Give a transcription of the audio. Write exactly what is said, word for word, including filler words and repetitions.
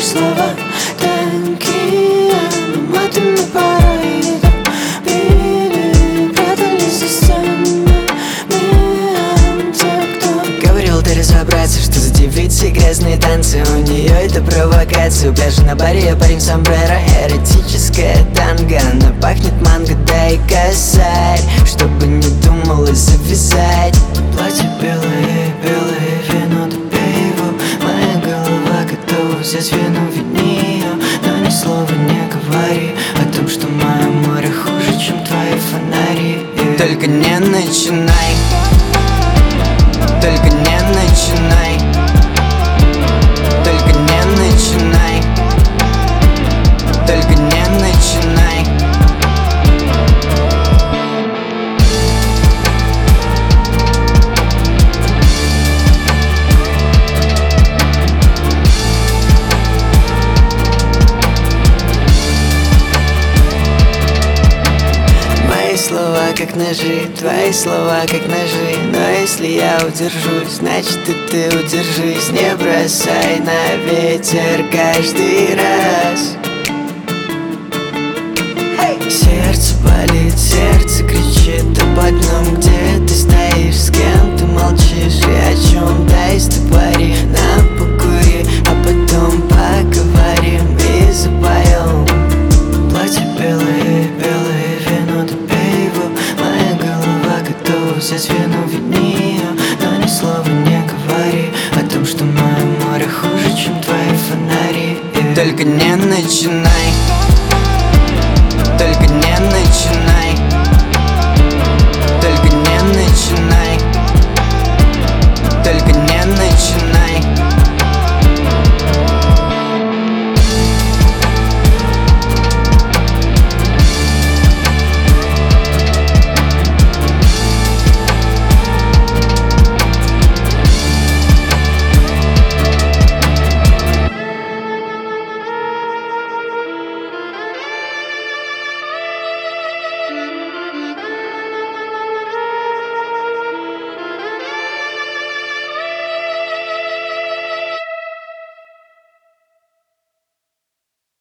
слова тонкие, но матами порой били, прятались за стенами. Те, кто говорил, ты разобраться, что за девицы грязные танцы. У нее это провокация. У пляжа на баре я парень сомбреро. Эротическая танго, она пахнет манго, да и косарь, чтобы не думала завязать. Платье белое, белое вино, допей его. Моя голова готова взять вину, видни ее, но ни слова не говори о том, что мое море хуже, чем твои фонари. Только не начинай, только не начинай, только не начинай, только не начинай. Мои слова как ножи, твои слова как ножи. Но если я удержусь, значит и ты удержись. Не бросай на ветер каждый раз. Сердце болит, сердце кричит об одном. Где ты стоишь, с кем ты молчишь и о чем? Дай стопори, на покури, а потом поговорим и запоем. Платье белое, белое вино, допей его. Моя голова готова взять вину, видни ее, но ни слова не говори о том, что мое море хуже, чем твои фонари. Только не начинай,